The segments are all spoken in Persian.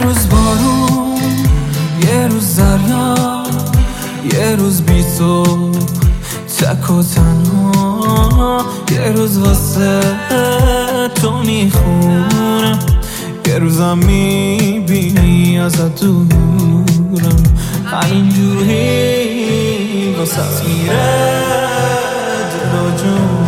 روز بارون، یه روز دریا، یه روز بی تو تک و تنها، یه روز واسه تو میخونم، یه روزم میبینی ازت دورم، همینجوری واسه میره دل و جون.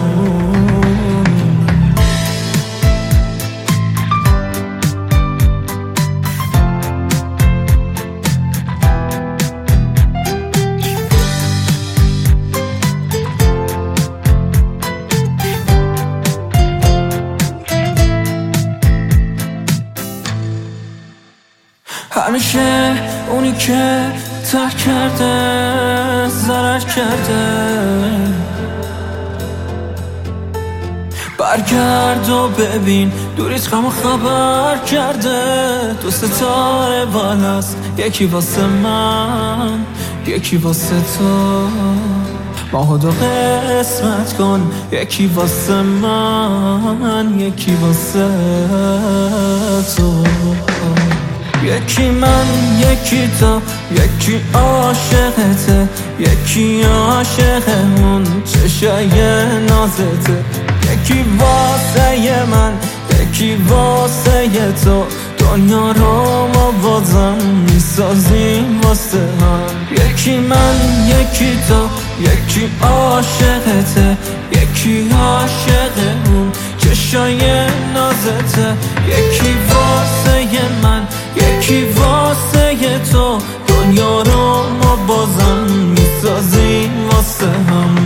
همیشه اونی که ترک کرده ضرر کرده، برگرد و ببین دوریت غم خبر کرده. دو ستاره بالاست، یکی واسه من یکی واسه تو، ماهو دو قسمت کن، یکی واسه من یکی واسه تو. یکی من یکی تو، یکی عاشقته، یکی عاشق اون چشای نازته، یکی واسه من یکی واسه تو، دنیا رو ما بازم میسازیم واسه هم. یکی من یکی تو، یکی عاشقته، یکی عاشق اون چشای نازته، یکی واسه من یکی واسه تو، دنیا رو ما بازم میسازیم واسه هم.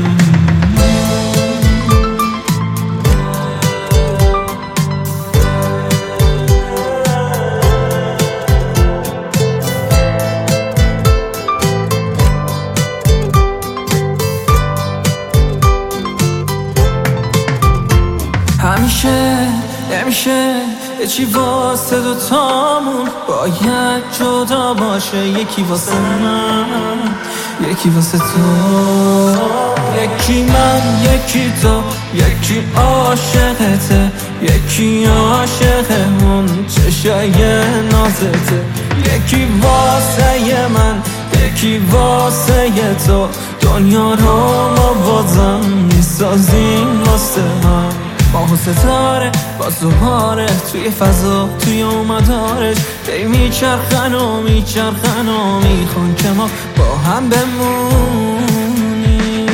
همیشه یه چی واسه دوتامون باید جدا باشه، یکی واسه من یکی واسه تو. یکی من یکی تو، یکی عاشقته، یکی عاشق اون چشای نازته، یکی واسه من یکی واسه تو، دنیا رو ما بازم میسازیم واسه هم. ماه و ستاره با زهاره توی فضا توی اومدارش دی میچرخن و میچرخن و میخوان که ما با هم بمونیم.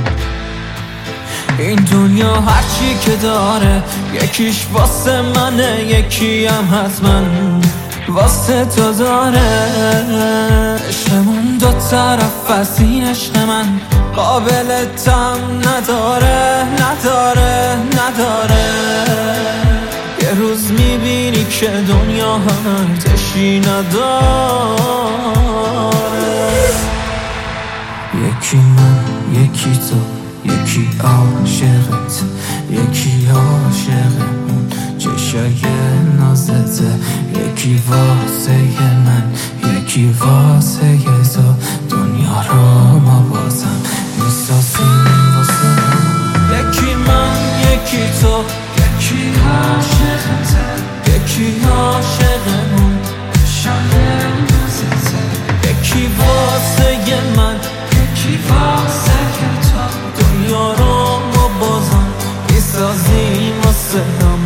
این دنیا هرچی که داره یکیش واسه منه، یکی هم حتما واسه تو داره. عشقمون دو طرف از این عشق من قابل تم نداره نداره نداره. یه روز میبینی که دنیا ارزشی نداره. یکی من یکی تو، یکی عاشقت، یکی عاشق اون چشای نازته، یکی واسه من یکی واسه تو، دنیا رو ما بازم میسازیم واسه هم. یکی من یکی تو، یکی عاشقته، یکی عاشق اون چشای نازته، یکی واسه من یکی واسه تو، دنیا رو ما بازم میسازیم واسه هم.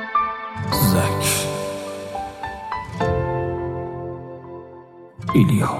ایلیا